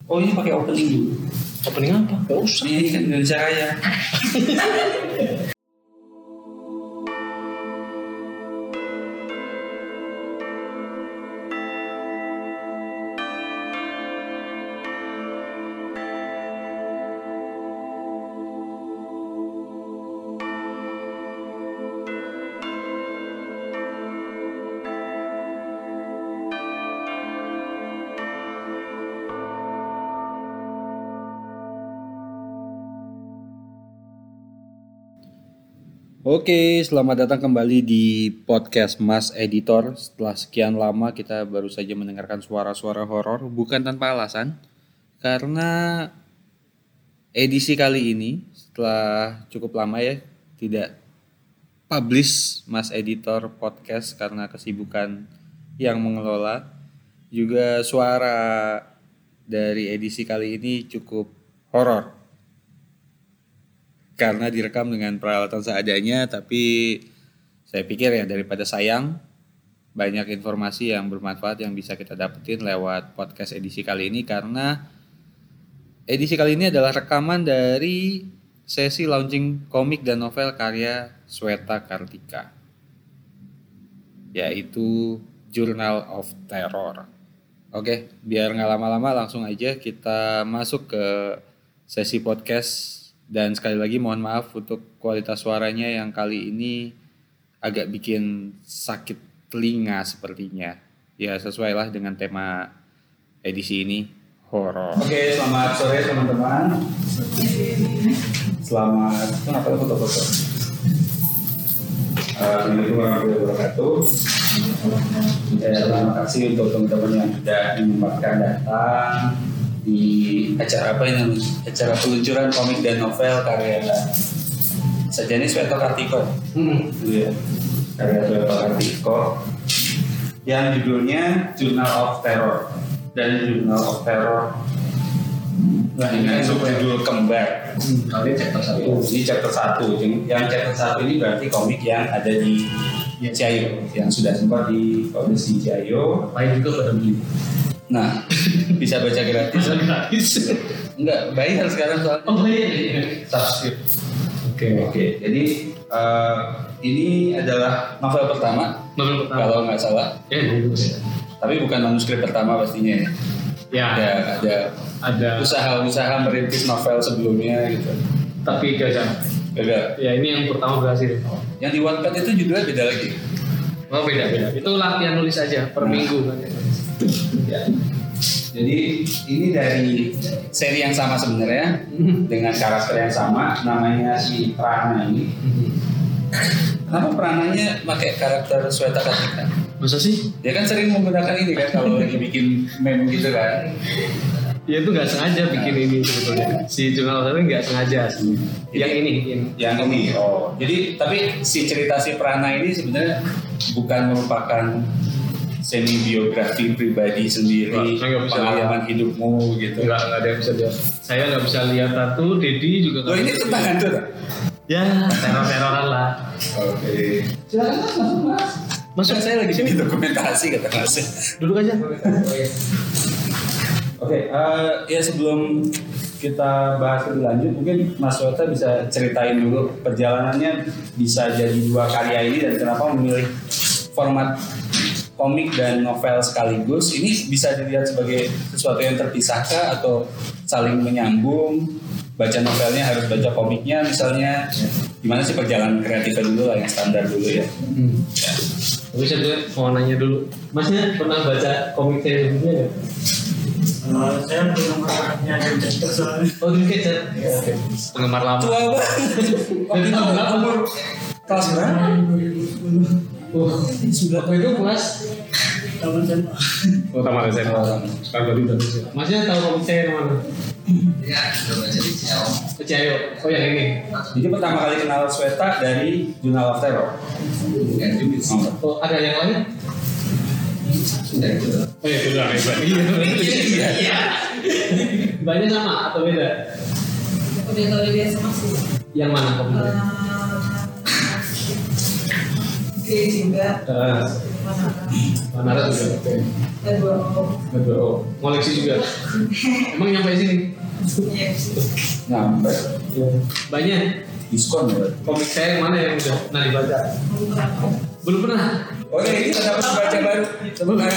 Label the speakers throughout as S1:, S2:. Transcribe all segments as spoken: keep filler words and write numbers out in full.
S1: Oh ini pakai opening dulu.
S2: Opening apa? Gak usah.
S1: Ini kan Indonesia Raya.
S3: Oke, selamat datang kembali di podcast Mas Editor. Setelah sekian lama kita baru saja mendengarkan suara-suara horor, bukan tanpa alasan. Karena edisi kali ini setelah cukup lama ya tidak publish Mas Editor podcast karena kesibukan yang mengelola. Juga suara dari edisi kali ini cukup horor. Karena direkam dengan peralatan seadanya, tapi saya pikir ya daripada sayang, banyak informasi yang bermanfaat yang bisa kita dapetin lewat podcast edisi kali ini. Karena edisi kali ini adalah rekaman dari sesi launching komik dan novel karya Sweta Kartika, yaitu Journal of Terror. Oke, biar gak lama-lama langsung aja kita masuk ke sesi podcast. Dan sekali lagi mohon maaf untuk kualitas suaranya yang kali ini agak bikin sakit telinga sepertinya. Ya sesuai lah dengan tema edisi ini, horor.
S1: Oke, selamat sore teman-teman. Selamat, kenapa foto-foto? Assalamualaikum warahmatullahi wabarakatuh. Terima kasih untuk teman-teman yang sudah menyempatkan datang di acara apa ini? Acara peluncuran komik dan novel karya Sajani Sweta Kartika. Hmm, iya. Karya Sweta Kartika yang judulnya Journal of Terror dan Journal of Terror dengan subjudul kembar.
S2: Hmm, ini chapter satu.
S1: Ini chapter satu. Yang chapter satu ini berarti komik yang ada di Ciayo, yang sudah sempat dipublish di Ciayo.
S2: Lain juga pada beli.
S1: Nah, bisa baca gratis.
S2: Gratis.
S1: Enggak, bayar sekarang soalnya.
S2: Oh iya. Subscribe. Oke.
S1: Oke, jadi uh, ini adalah novel pertama.
S2: Novel pertama.
S1: Kalau nggak salah.
S2: Ya, dulu ya.
S1: Tapi bukan manuskrip pertama pastinya ya.
S2: Ya.
S1: Ada ada
S2: Ada
S1: usaha-usaha merintis novel sebelumnya gitu.
S2: tapi gagal.
S1: Gagal.
S2: Ya, ini yang pertama berhasil.
S1: Yang di Wattpad itu judulnya beda lagi.
S2: Oh, beda-beda. Itu latihan nulis aja per
S1: Nah.
S2: minggu kan.
S1: Ya. Jadi ini dari seri yang sama sebenarnya dengan karakter yang sama, namanya si Prana ini. Kenapa Prananya pakai karakter Sweta Kartika?
S2: Masa sih?
S1: Dia kan sering menggunakan ini kan kalau lagi bikin meme gitu kan.
S2: Ya itu nggak sengaja bikin ini sebetulnya. Si Journal of Terror nggak sengaja sih. Yang ini, ini.
S1: Yang ini. Oh, jadi tapi si cerita si Prana ini sebenarnya bukan merupakan semi biografi pribadi sendiri,
S2: Nggak, bisa
S1: pengalaman hidupmu gitu.
S2: Nggak, nggak ada yang bisa lihat. Saya nggak bisa lihat satu, Dedi juga.
S1: Oh ini tentang hantu tak?
S2: Ya, teror-teroran lah.
S1: Oke. Silakan mas, masuk mas.
S2: Masuk.
S1: Kan saya lagi sini dokumentasi kata mas.
S2: Duduk aja.
S1: Oke, uh, ya sebelum kita bahas lebih lanjut, mungkin Mas Sweta bisa ceritain dulu perjalanannya bisa jadi dua karya ini dan kenapa memilih format komik dan novel sekaligus. Ini bisa dilihat sebagai sesuatu yang terpisahkah atau saling menyambung? Baca novelnya harus baca komiknya misalnya. Gimana sih perjalanan kreatifnya dulu lah yang standar dulu ya?
S2: Hmm. Ya. Tapi saya juga mau nanya dulu. Masnya pernah baca komik saya sebelumnya nggak?
S4: Uh, saya penggemarnya Dreamcatcher soalnya.
S2: Oh, Dreamcatcher. Ya, oke. Penggemar lama.
S1: Tua banget.
S2: Jadi tahun berapa?
S1: Kelas berapa?
S4: dua ribu sepuluh.
S2: Oh, sudah itu kelas.
S4: Taman S M A.
S2: Oh, tamat S M A. Sekarang baru udah bisa. Masnya tahu komik saya yang mana?
S5: Ya, sudah baca di Ciao.
S2: Ciao. Oh, yang ini.
S1: Jadi pertama kali kenal Sweta dari Journal of Terror.
S5: Bukan juga sih.
S2: Oh, ada yang lain?
S5: Sudah itu.
S2: Oh, ya sudah hebat. Iya. Iya. Banyak sama atau beda?
S6: Udah tahu dia biasa masuk.
S2: Yang mana komiknya?
S6: Oke juga.
S2: Uh,
S6: Mana?
S2: Manara juga. Oke.
S6: Dan dua oh.
S2: Betul. Oh, koleksi juga. Emang nyampe sini?
S6: Iya sih.
S1: Nyampe.
S2: Banyak.
S1: Diskon ya.
S2: Komik saya yang mana yang udah pernah dibaca? Belum pernah.
S1: Oh ya, ini ada baca baru. Sebenarnya.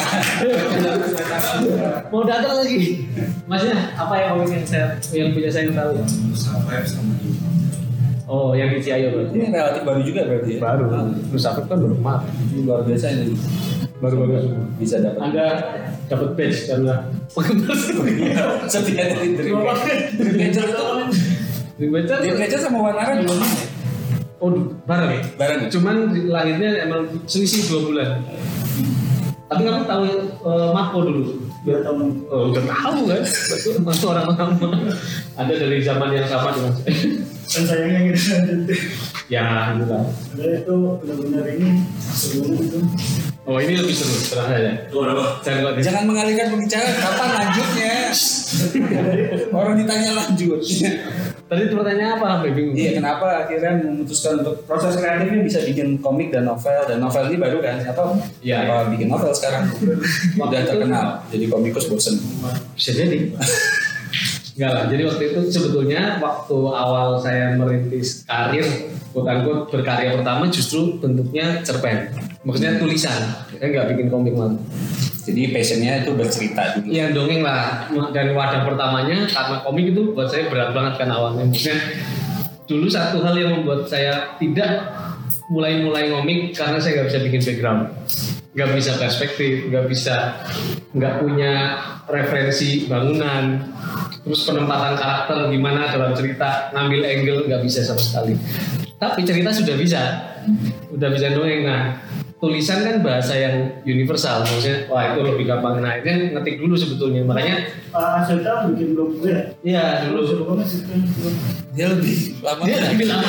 S2: Mau datang lagi. Masnya apa yang komik yang saya yang punya saya yang tahu?
S5: Sampai sama di
S2: Oh, yang di Ciayo berarti.
S1: Ini relatif baru juga berarti ya.
S2: Baru. Musafir kan baru kemarin.
S1: Ini luar biasa ini.
S2: Baru-baru semua.
S1: Bisa dapat.
S2: Anda dapat badge karena penggemar setia.
S1: Setia dari Dream Catcher itu.
S2: Di baca
S1: Dream Catcher sama Wanara dua bulan.
S2: oh bareng.
S1: Bareng.
S2: Cuman lahirnya emang selisih dua bulan. Tapi kamu tahu uh, Mako dulu?
S4: Dua tahun.
S2: Oh, udah tahu kan? Masuk orang lama. Ada dari zaman yang sama dengan saya.
S4: Dan sayangnya gitu ada.
S2: Ya, gitu kan.
S4: Ada itu benar-benar ini sebelumnya itu.
S2: Oh, ini lebih seru terang saja. Jangan kok
S1: Jangan mengalihkan pembicaraan. Kapan lanjutnya? Orang ditanya lanjut.
S2: Tadi pertanyaan apa? Sampai bingung.
S1: Iya, kenapa akhirnya memutuskan untuk proses kreatifnya bisa bikin komik dan novel, dan novel ini baru kan? Atau
S2: Iya.
S1: apa bikin novel sekarang? Udah terkenal, jadi komikus bosen.
S2: Bisa jadi. Enggak lah, jadi waktu itu sebetulnya waktu awal saya merintis karir, quote-unquote berkarya pertama justru bentuknya cerpen. Maksudnya tulisan, saya nggak bikin komik malah.
S1: Jadi passionnya itu bercerita dulu.
S2: Iya dongeng lah, dan wadah pertamanya karena komik itu buat saya berat banget kan awalnya. Maksudnya dulu satu hal yang membuat saya tidak mulai-mulai komik karena saya nggak bisa bikin background, nggak bisa perspektif, nggak bisa, nggak punya referensi bangunan, terus penempatan karakter gimana dalam cerita, ngambil angle nggak bisa sama sekali. Tapi cerita sudah bisa, udah bisa dongeng. Nah, tulisan kan bahasa yang universal, maksudnya wah itu lebih gampang. Nah, ini ngetik dulu sebetulnya, makanya
S4: Pak Asyata bikin blog gue ya?
S2: iya
S4: Dulu seru
S2: dulu
S4: banget sih kan.
S1: Dia lebih lama.
S2: dia lebih lama.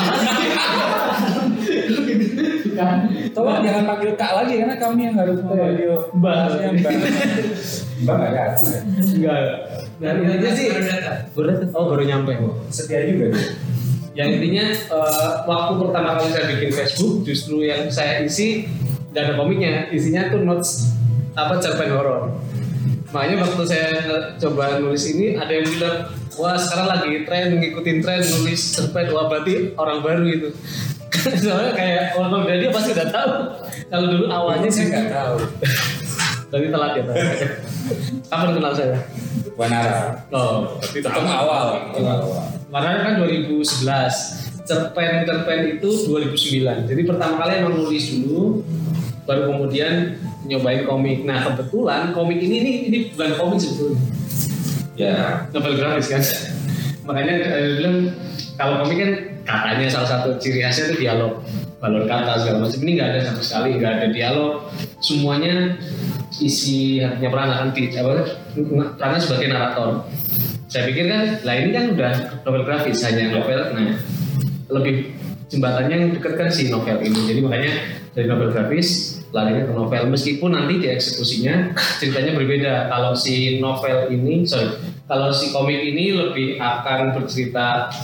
S1: Tolong jangan panggil Kak lagi karena kami yang harus memanggil
S2: Mbak.
S1: Maksudnya Mbak. Mbak nggak ada.
S2: Enggak. Nah, intinya sih baru datang. Oh, baru nyampe.
S1: Setia juga dia.
S2: Yang intinya eh, waktu pertama kali saya bikin Facebook, justru yang saya isi nggak ada komiknya, isinya tuh notes apa cerpen horor. Makanya waktu saya coba nulis ini ada yang bilang, wah sekarang lagi tren ngikutin tren nulis cerpen, wah berarti orang baru itu. Soalnya kayak orang udah dia pasti udah tahu. Kalau dulu awalnya
S1: Saya
S2: sih
S1: nggak tahu.
S2: tapi telat ya. Pak. Kapan kenal saya?
S1: Wanara.
S2: Oh, berarti
S1: Tetap awal. Tetap awal.
S2: Warna kan dua ribu sebelas, cerpen-cerpen itu dua ribu sembilan. Jadi pertama kali emang nulis dulu, baru kemudian nyobain komik. Nah kebetulan komik ini ini, ini bukan komik sebetulnya,
S1: Ya.
S2: novel grafis kan. Makanya saya bilang kalau komik kan katanya salah satu ciri khasnya itu dialog, balon kata segala macam. Ini nggak ada sama sekali, nggak ada dialog. Semuanya isi hatinya Prana kan, apa? Prana sebagai narator. Saya pikir kan, lah ini kan udah novel grafis, hanya novel. Nah, lebih jembatannya yang dekat kan si novel ini. Jadi makanya dari novel grafis larinya ke novel. Meskipun nanti di eksekusinya ceritanya berbeda. Kalau si novel ini, sorry, kalau si komik ini lebih akan bercerita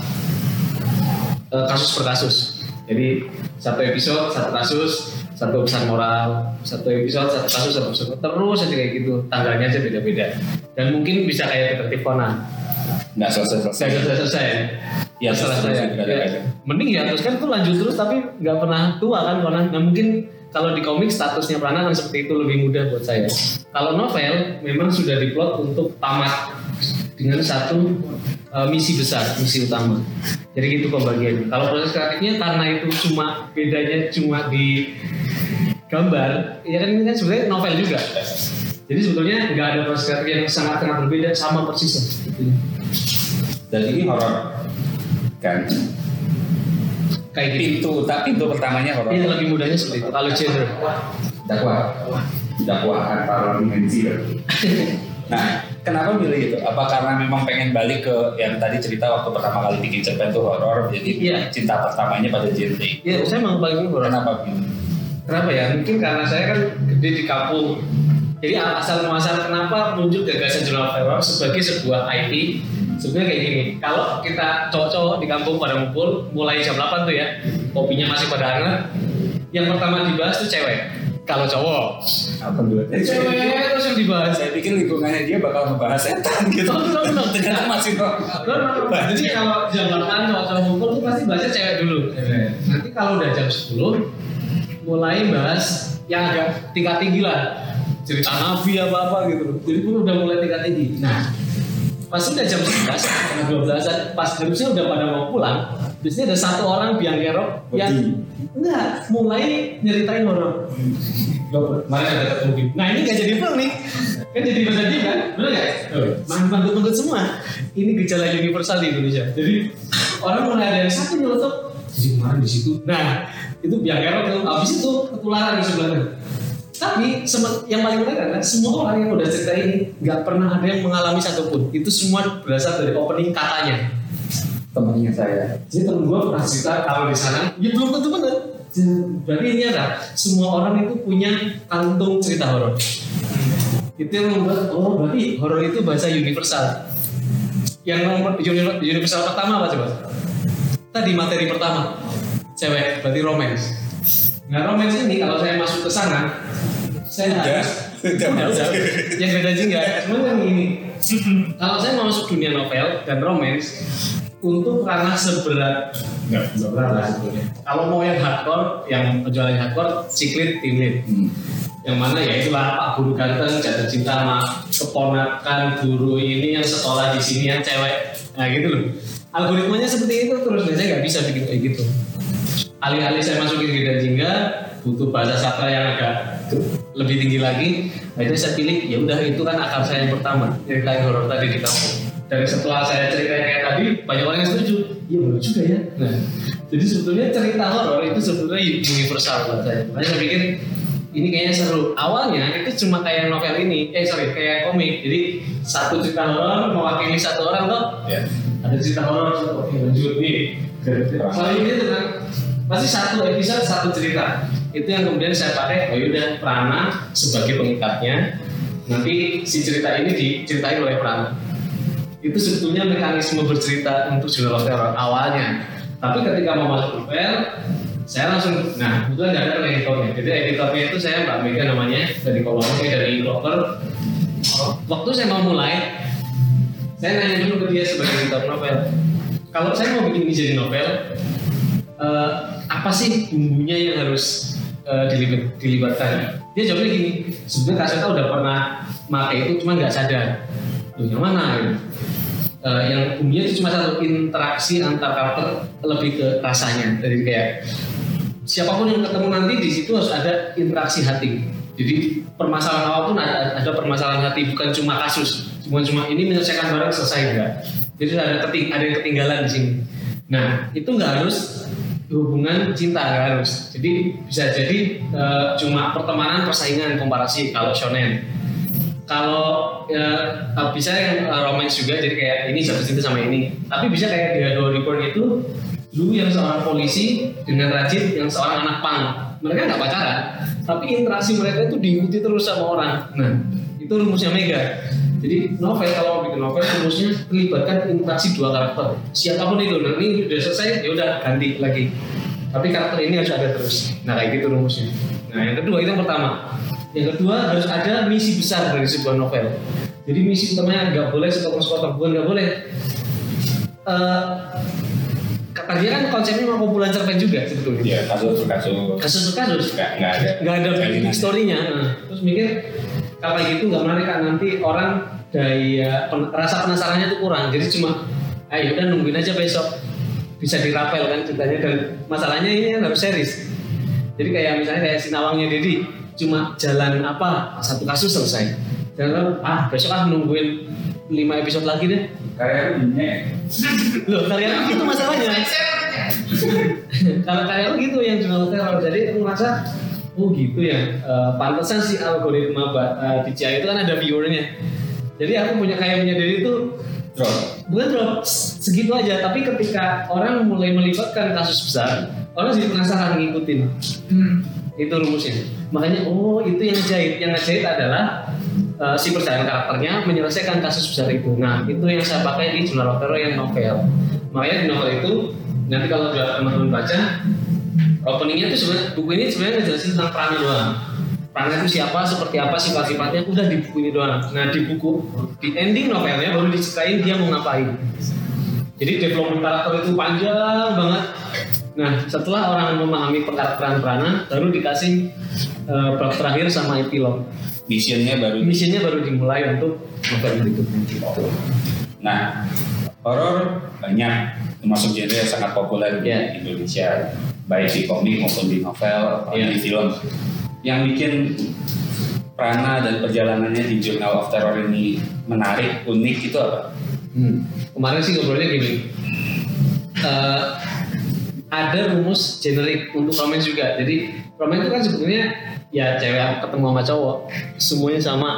S2: uh, kasus per kasus. Jadi satu episode satu kasus, satu pesan moral, satu episode satu kasus, satu pesan moral. Terus aja kayak gitu. Tanggalnya aja beda-beda. Dan mungkin bisa kayak detektif Conan.
S1: Nggak selesai-selesai.
S2: Saya nggak selesai.
S1: Ya,
S2: Salah
S1: terus-
S2: saya.
S1: terus-
S2: Ya. Mending ya terus kan itu lanjut terus tapi nggak pernah tua kan Conan. Nah mungkin kalau di komik statusnya Prana kan seperti itu, lebih mudah buat saya. Kalau novel memang sudah diplot untuk tamat dengan satu uh, misi besar, misi utama. Jadi gitu pembagiannya. Kalau proses kreatifnya karena itu cuma bedanya cuma di gambar, ya kan ini kan sebenarnya novel juga. Jadi sebetulnya nggak ada proses kreatif yang sangat-sangat berbeda, sama persis. Gitu.
S1: Dan ini horor kan.
S2: Kayak gitu.
S1: Pintu, tapi pintu pertamanya horor.
S2: Iya lebih mudahnya seperti itu. Kalau genre,
S1: Dakwah. Dakwahan para dimensi. Nah, kenapa milih itu? Apa karena memang pengen balik ke yang tadi cerita waktu pertama kali bikin cerpen itu horor, jadi
S2: Iya.
S1: cinta pertamanya pada genre.
S2: ya saya mau paling horor.
S1: Kenapa pilih?
S2: Kenapa ya? Mungkin karena saya kan gede di kampung. Jadi asal muasal kenapa muncul gagasan jurnal horor sebagai sebuah I P? Sebenarnya kayak gini. Kalau kita cowok-cowok di kampung pada ngumpul, mulai jam delapan tuh ya, kopinya masih pada hangat. Yang pertama dibahas tuh cewek. kalau cowok.
S1: Alhamdulillah.
S2: Cewek terus yang dibahas.
S1: Saya pikir lingkungannya dia bakal ngebahas setan gitu.
S2: Oh, no, no.
S1: Ternyata masih normal.
S2: No, no, no. Jadi kalau jam delapan cowok-cowok ngumpul tuh pasti bahasnya cewek dulu. Nanti kalau udah jam sepuluh mulai bahas yang agak tingkat tinggi lah. Cerita nabi apa-apa gitu. Jadi pun udah mulai tingkat tinggi. Nah, pas udah jam sebelas, jam dua belas, pas harusnya udah pada mau pulang, biasanya ada satu orang biang kerok yang enggak mulai nyeritain horor. Mana ada ketemu. Nah ini gak jadi film nih, kan jadi bahasa dia kan, benar nggak? Mantap-mantap semua. Ini gejala universal di Indonesia. Jadi orang mulai ada yang satu nyelotok, jadi kemarin di situ. Nah itu biang kerok tuh, habis itu ketularan di sebelahnya. Tapi yang paling menarik adalah semua orang yang udah cerita ini nggak pernah ada yang mengalami satupun. Itu semua berasal dari opening katanya.
S1: Temannya saya.
S2: Jadi temen gue pernah cerita kalau di sana, ya belum tentu benar. Berarti ini ada semua orang itu punya kantung cerita horor. Itu yang membuat oh berarti horor itu bahasa universal. Yang nomor universal pertama apa coba? Tadi materi pertama, cewek berarti romance. Nah romance ini kalau saya masuk ke sana, saya harus udah udah yang beda jingga. Cuman yang ini, kalau saya mau masuk dunia novel dan romance, untuk ranah seberat nggak seberat lah sebetulnya. Kalau mau yang hardcore, yang penjualan hardcore, Ciklit, Tim Lead. Hmm. Yang mana ya itulah Pak Guru ganteng jatuh cinta sama keponakan guru ini yang sekolah di sini yang cewek. Nah gitu loh. Algoritmanya seperti itu terus, dan saya nggak bisa bikin kayak gitu. Alih-alih saya masukin Geda Jingga, butuh bahasa sastra yang agak lebih tinggi lagi. Akhirnya saya pilih, ya udah itu kan akar saya yang pertama, ceritain horor tadi di kampung. Dan setelah saya ceritain kayak tadi, banyak orang yang setuju. Iya benar juga ya. Nah, jadi sebetulnya cerita horor itu sebetulnya universal buat saya. Makanya saya pikir ini kayaknya seru. Awalnya itu cuma kayak novel ini, eh sorry kayak komik. Jadi satu cerita horor mewakili satu orang loh. Ya. Ada cerita horor, oke lanjut nih. Soalnya itu kan pasti satu episode satu cerita. Itu yang kemudian saya pakai. Oh yaudah Prana sebagai pengikatnya. Nanti si cerita ini diceritain oleh Prana. Itu sebetulnya mekanisme bercerita untuk jurnal horor awalnya. Tapi ketika mau masuk novel, saya langsung, nah kebetulan nggak ada editornya. Jadi editornya itu saya Mbak Mega namanya dari Kolombo, dari Inlocker. Waktu saya mau mulai, saya nanya dulu ke dia sebagai editor novel. Kalau saya mau bikin ini jadi novel, uh, apa sih bumbunya yang harus uh, dilibat, dilibatkan? Dia jawabnya gini, sebenarnya Kak Seta udah pernah pakai itu, cuma nggak sadar. Loh, yang mana? Gitu. Uh, yang bumbunya itu cuma satu, interaksi antar karakter lebih ke rasanya. Jadi kayak siapapun yang ketemu nanti di situ harus ada interaksi hati. Jadi permasalahan apapun ada, ada permasalahan hati, bukan cuma kasus, bukan cuma ini menyelesaikan barang selesai enggak. Jadi ada keting, ada yang ketinggalan di sini. Nah itu nggak harus hubungan cinta, nggak harus. Jadi bisa jadi uh, cuma pertemanan, persaingan, komparasi kalau shonen. Kalau ya, bisa yang uh, romance juga, jadi kayak ini jatuh cinta sama ini. Tapi bisa kayak di Hado Reborn itu dulu yang seorang polisi dengan Rajin yang seorang anak pang. Mereka nggak pacaran, tapi interaksi mereka itu diikuti terus sama orang. Nah, itu rumusnya Mega. Jadi novel kalau mau bikin novel rumusnya melibatkan interaksi dua karakter. Siapapun itu, nanti udah selesai, ya udah ganti lagi. Tapi karakter ini harus ada terus. Nah, kayak gitu rumusnya. Nah, yang kedua itu yang pertama. Yang kedua harus ada misi besar dari sebuah novel. Jadi misi utamanya nggak boleh sepotong-sepotong, bukan nggak boleh. Uh, Kata dia kan konsepnya mau kumpulan cerpen juga sebetulnya.
S1: Iya, kasus-kasus.
S2: Kasus-kasus.
S1: Nggak, nggak ada.
S2: Nggak ada big story-nya. Nah, terus mikir kalau gitu nggak menarik kan, nanti orang daya pen, rasa penasarannya tuh kurang. Jadi cuma, ayo udah nungguin aja besok bisa dirapel kan ceritanya. Dan masalahnya ini kan harus series. Jadi kayak misalnya kayak Sinawangnya Dedi, cuma jalan apa satu kasus selesai. Dan ah besok ah nungguin lima episode lagi deh.
S1: Kayak ini.
S2: Loh, karya itu masalahnya. Kalau karya gitu yang jurnal teror, jadi aku merasa, oh gitu ya. Uh, pantesan sih algoritma uh, D J I itu kan ada viewernya. Jadi aku punya karya punya diri itu
S1: drop.
S2: Bukan drop, segitu aja. Tapi ketika orang mulai melibatkan kasus besar, orang jadi penasaran ngikutin. Hmm. Itu rumusnya. Makanya, oh itu yang jahit. Yang ngejahit adalah Uh, si perjalanan karakternya menyelesaikan kasus besar itu. Nah itu yang saya pakai di jurnal horor yang novel. Makanya di novel itu nanti kalau teman-teman baca openingnya itu sebenarnya buku ini sebenarnya ngejelasin tentang Prana doang. Prana itu siapa, seperti apa sifat-sifatnya, udah di buku ini doang. Nah di buku, di ending novelnya baru diceritain dia mau ngapain. Jadi development karakter itu panjang banget. Nah setelah orang memahami karakteran Prana, baru dikasih uh, bab terakhir sama epilog.
S1: Missionnya baru.
S2: Misinya baru dimulai untuk novel berikutnya gitu.
S1: Nah, horor banyak, termasuk genre yang sangat populer di
S2: Yeah.
S1: Indonesia, baik di komik maupun di novel atau
S2: Yeah.
S1: di film. Yang bikin Prana dan perjalanannya di Journal of Terror ini menarik, unik itu apa?
S2: Hmm. Kemarin sih ngobrolnya gini, uh, ada rumus generik untuk romance juga. Jadi romance itu kan sebetulnya ya cewek ketemu sama cowok, semuanya sama.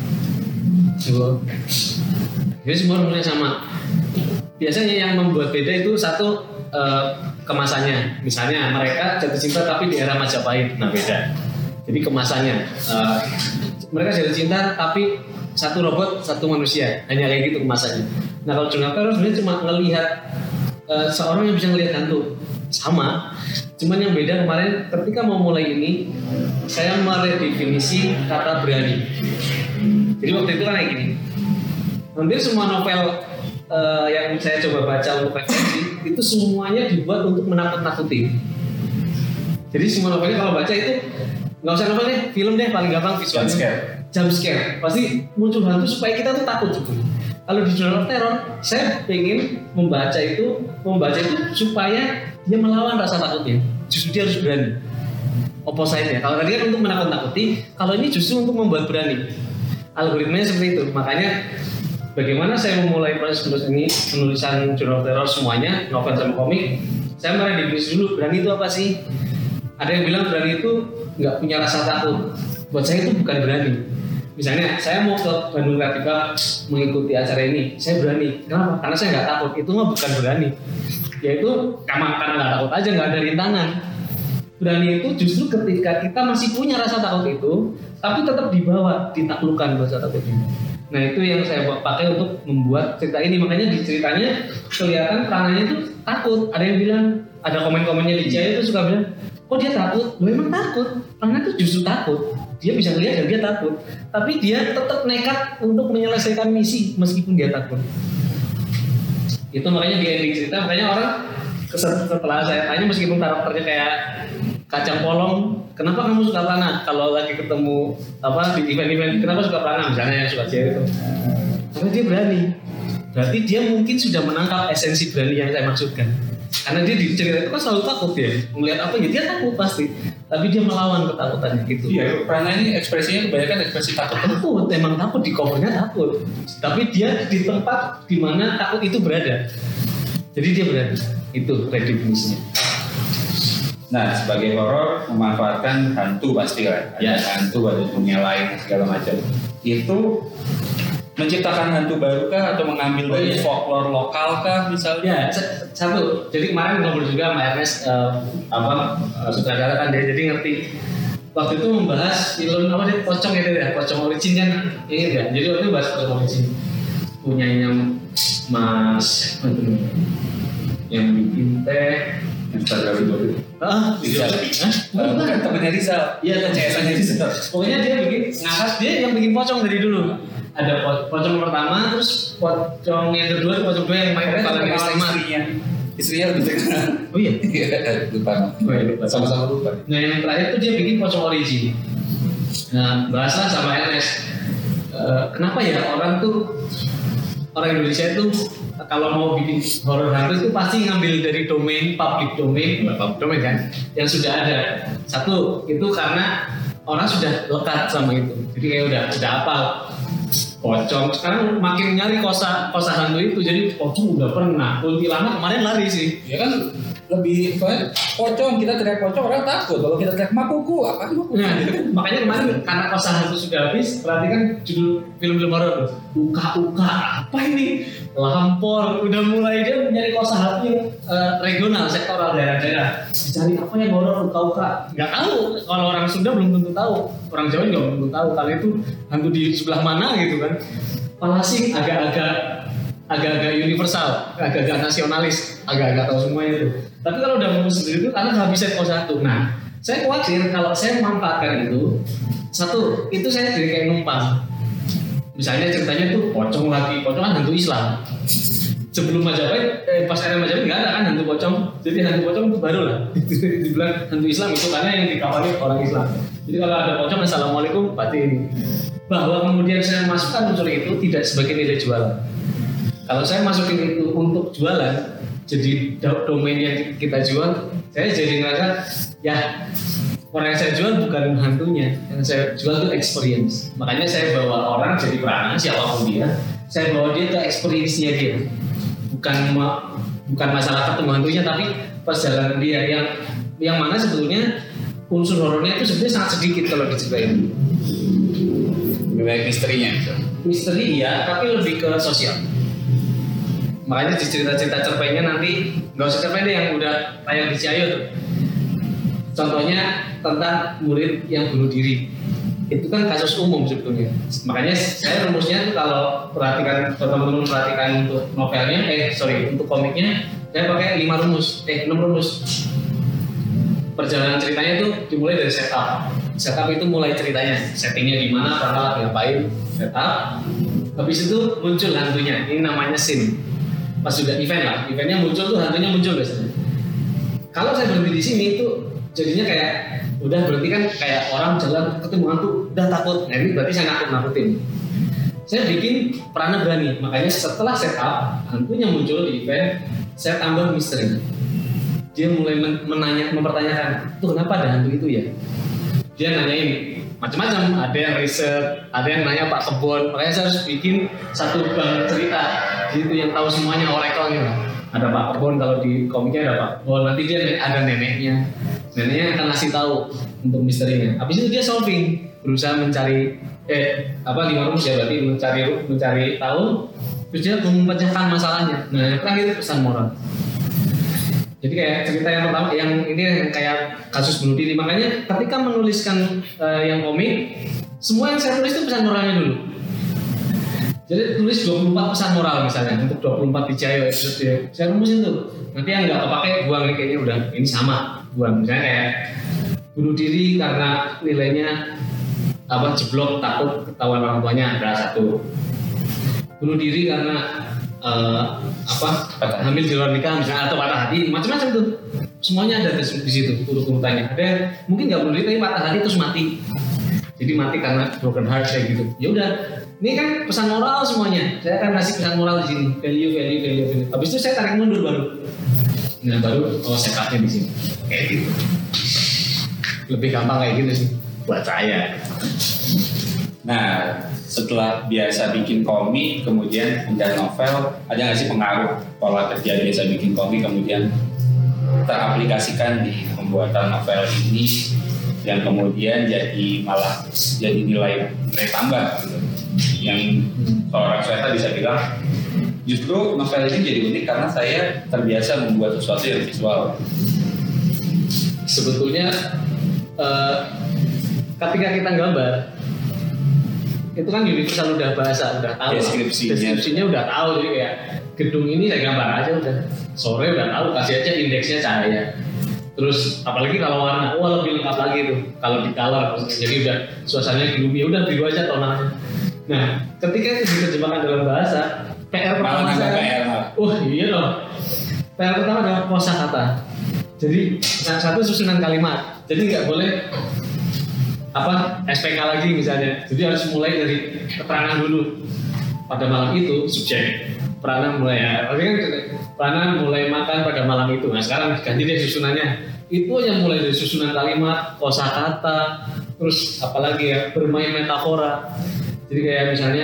S2: Coba. Jadi semua rumusnya sama. Biasanya yang membuat beda itu satu uh, kemasannya. Misalnya mereka jatuh cinta tapi di era Majapahit, nah beda. Jadi kemasannya, uh, mereka jatuh cinta tapi satu robot, satu manusia, hanya kayak gitu kemasannya. Nah kalau Journal of Terror sebenarnya cuma ngelihat uh, seorang yang bisa ngelihat hantu, sama. Cuman yang beda kemarin ketika mau mulai ini, saya meredefinisi kata berani. Jadi waktu itu kan kayak gini, hampir semua novel uh, yang saya coba baca untuk referensi itu semuanya dibuat untuk menakut-nakuti. Jadi semua novelnya kalau baca itu nggak usah novel deh, film deh paling gampang visual.
S1: Jump scare.
S2: Jump scare. Pasti muncul hantu supaya kita tuh takut gitu. Kalau di Journal of Terror, saya pengen membaca itu, membaca itu supaya dia melawan rasa takutnya. Justru dia harus berani. Opposite-nya. Kalau tadi kan untuk menakut-nakuti, kalau ini justru untuk membuat berani. Algoritmanya seperti itu. Makanya bagaimana saya memulai proses menulis ini, penulisan Journal of Terror semuanya, novel sama komik, saya meredefinisi dulu berani itu apa sih? Ada yang bilang berani itu nggak punya rasa takut. Buat saya itu bukan berani. Misalnya saya mau ke Bandung Kreatif mengikuti acara ini, saya berani. Kenapa? Karena saya nggak takut. Itu mah bukan berani. Yaitu karena karena nggak takut aja, nggak ada rintangan. Berani itu justru ketika kita masih punya rasa takut itu, tapi tetap dibawa, ditaklukkan rasa takutnya. Nah itu yang saya pakai untuk membuat cerita ini. Makanya di ceritanya kelihatan Prananya itu takut. Ada yang bilang, ada komen-komennya di Jaya itu suka bilang, kok dia takut? Lo emang takut? Prana itu justru takut. Dia bisa ngelihat dan dia takut. Tapi dia tetap nekat untuk menyelesaikan misi meskipun dia takut. Itu makanya di ending cerita, makanya orang setelah saya tanya meskipun karakternya kayak kacang polong, kenapa kamu suka Prana? Kalau lagi ketemu apa di event-event, kenapa suka Prana? Misalnya yang suka cewek itu, karena dia berani. Berarti dia mungkin sudah menangkap esensi berani yang saya maksudkan. Karena dia di cerita itu kan selalu takut ya, melihat apa ya dia takut pasti, tapi dia melawan ketakutannya gitu.
S1: Iya, Prana ini ekspresinya kebanyakan ekspresi takut.
S2: Takut, emang takut, di covernya takut, tapi dia di tempat di mana takut itu berada. Jadi dia berani, itu redefinisinya.
S1: Nah, sebagai horor memanfaatkan hantu pasti kan, ada
S2: Ya.
S1: hantu, ada dunia lain segala macam. Itu menciptakan hantu baru kah atau mengambil dari
S2: Oh, iya.
S1: folklore lokal kah misalnya?
S2: Ya, satu. Jadi kemarin ngobrol juga sama Ernest, uh, apa uh, sutradara kan dia jadi ngerti. Waktu itu membahas film apa dia pocong itu ya, pocong origin kan, ini kan. Jadi waktu itu bahas pocong origin punyanya Mas, aduh, yang bikin teh.
S1: Yang sutradara itu.
S2: Ah,
S1: Rizal.
S2: Hah?
S1: Eh, bukan temennya Rizal.
S2: Iya,
S1: C S-nya Rizal.
S2: Pokoknya dia bikin ngangkat, dia yang bikin pocong dari dulu. Ada po- pocong pertama, terus pocong yang kedua, pocong kedua yang main kepala
S1: Kepala
S2: istimewa.
S1: istrinya. Istrinya lebih terkenal.
S2: Oh iya.
S1: Iya, lupa.
S2: Oh iya, lupa.
S1: Sama-sama lupa.
S2: Nah yang terakhir tuh dia bikin pocong origin. Nah bahaslah sama Ernest. Eh, kenapa ya orang tuh orang Indonesia itu kalau mau bikin horror hantu itu pasti ngambil dari domain public domain, bukan public domain kan, yang sudah ada. Satu itu karena orang sudah lekat sama itu, jadi kayak udah udah hafal pocong. Sekarang makin nyari kosa kosa hantu itu, jadi pocong udah pernah, kuntilanak kemarin lari sih.
S1: Ya kan lebih apa, pocong, kita teriak pocong orang takut. Kalau kita teriak makuku, apa makuku?
S2: Nah, makanya kemarin karena kosa hantu sudah habis, perhatikan judul film-film horor tuh. Uka-uka, apa ini? Lampor, udah mulai dia mencari kosa hantu yang uh, regional, sektoral daerah-daerah. Dicari apa yang horor uka-uka? Nggak tahu. Kalau orang Sunda belum tentu tahu, orang Jawa juga belum tentu tahu. Kalau itu hantu di sebelah mana gitu kan? Palasing agak-agak agak-agak universal, agak-agak nasionalis, agak-agak tahu semuanya itu. Tapi kalau udah ngomong sendiri itu karena kehabisan kosa satu. Nah, saya khawatir kalau saya memanfaatkan itu, satu itu saya jadi kayak numpang. Misalnya ceritanya tuh pocong lagi, pocong kan hantu Islam. Sebelum Majapahit, eh, pas era Majapahit nggak ada kan hantu pocong. Jadi hantu pocong itu baru lah. Dibilang hantu Islam itu karena yang dikawali orang Islam. Jadi kalau ada pocong, assalamualaikum, berarti ini. Bahwa kemudian saya masukkan unsur itu tidak sebagai nilai jualan. Kalau saya masukin itu untuk jualan, jadi domain yang kita jual, saya jadi ngerasa ya orang yang saya jual bukan hantunya, yang saya jual itu experience. Makanya saya bawa orang jadi perana siapapun dia, saya bawa dia ke experience-nya dia. Bukan ma- bukan masalah ketemu hantunya, tapi perjalanan dia yang yang mana sebetulnya unsur horornya itu sebenarnya sangat sedikit kalau diceritain.
S1: Lebih baik misterinya.
S2: Misteri ya, tapi lebih ke sosial. Makanya di cerita-cerita cerpennya nanti nggak usah cerpen deh yang udah tayang di Ciayo tuh. Contohnya tentang murid yang bunuh diri, itu kan kasus umum sebetulnya. Makanya saya rumusnya tuh kalau perhatikan teman-teman perhatikan untuk novelnya, eh sorry untuk komiknya, saya pakai lima rumus, eh enam rumus. Perjalanan ceritanya tuh dimulai dari setup. Setup itu mulai ceritanya, settingnya di mana, pertama lagi ngapain, setup. Habis itu muncul hantunya, ini namanya scene. Pas sudah event lah, eventnya muncul tuh hantunya muncul biasanya. Kalau saya berhenti di sini tuh jadinya kayak udah berarti kan kayak orang jalan ketemu hantu udah takut, nah ini berarti saya nakut-nakutin. Saya bikin perana berani, makanya setelah setup hantunya muncul di event, saya tambah misteri. Dia mulai menanya, mempertanyakan, tuh kenapa ada hantu itu ya? Dia nanyain macam-macam, ada yang riset, ada yang nanya Pak Kebon, makanya saya harus bikin satu bank cerita gitu yang tahu semuanya oracle-nya. Ada Pak Kebon, kalau di komiknya ada Pak Kebon, nanti dia ada neneknya. Neneknya akan ngasih tahu untuk misterinya. Habis itu dia solving, berusaha mencari eh apa lima rumus ya berarti mencari mencari tahu, terus dia memecahkan masalahnya. Nah yang terakhir pesan moral. Jadi kayak cerita yang pertama, yang ini yang kayak kasus bunuh diri. Makanya ketika menuliskan uh, yang komik, semua yang saya tulis itu pesan moralnya dulu. Jadi tulis dua puluh empat pesan moral misalnya untuk dua puluh empat di Ciayo episode. Saya rumusin tuh. Nanti yang nggak kepake buang, nih kayaknya udah ini sama. Buang misalnya kayak bunuh diri karena nilainya apa jeblok takut ketahuan orang tuanya ada satu. Bunuh diri karena uh, apa hamil di luar nikah misalnya atau patah hati, macam-macam tuh. Semuanya ada di situ urut-urutannya. Ada yang mungkin nggak bunuh diri tapi patah hati terus mati. Jadi mati karena broken heart kayak gitu. Ya udah. Ini kan pesan moral semuanya. Saya akan kasih pesan moral di sini. Value, value, value, value. Habis itu saya tarik mundur baru. Nah baru oh setupnya di sini. Kayak gitu. Lebih gampang kayak gitu sih buat saya.
S1: Nah, setelah biasa bikin komik, kemudian pindah novel, ada nggak sih pengaruh pola kerja biasa bikin komik kemudian teraplikasikan di pembuatan novel ini yang kemudian jadi malah jadi nilai nilai tambah gitu. Yang seorang Sweta bisa bilang justru novel ini jadi unik karena saya terbiasa membuat sesuatu yang visual.
S2: Sebetulnya uh, ketika kita gambar itu kan universal udah bahasa udah tahu
S1: deskripsinya.
S2: deskripsinya udah tahu jadi kayak gedung ini saya gambar aja udah sore udah tahu kasih aja indeksnya cahaya. Terus apalagi kalau warna, wah lebih lengkap lagi tuh kalau di color, jadi udah suasananya gloomy, udah biru aja tonalnya. Nah, ketika itu diterjemahkan dalam bahasa, P R pertama saya, wah iya dong. P R pertama adalah kosakata. Jadi nah, satu susunan kalimat, jadi nggak boleh apa S P K lagi misalnya. Jadi harus mulai dari keterangan dulu. Pada malam itu subjek. Prana mulai ya, tapi kan Prana mulai makan pada malam itu. Nah sekarang ganti deh susunannya. Itu yang mulai dari susunan kalimat, kosakata, terus apalagi ya bermain metafora. Jadi kayak misalnya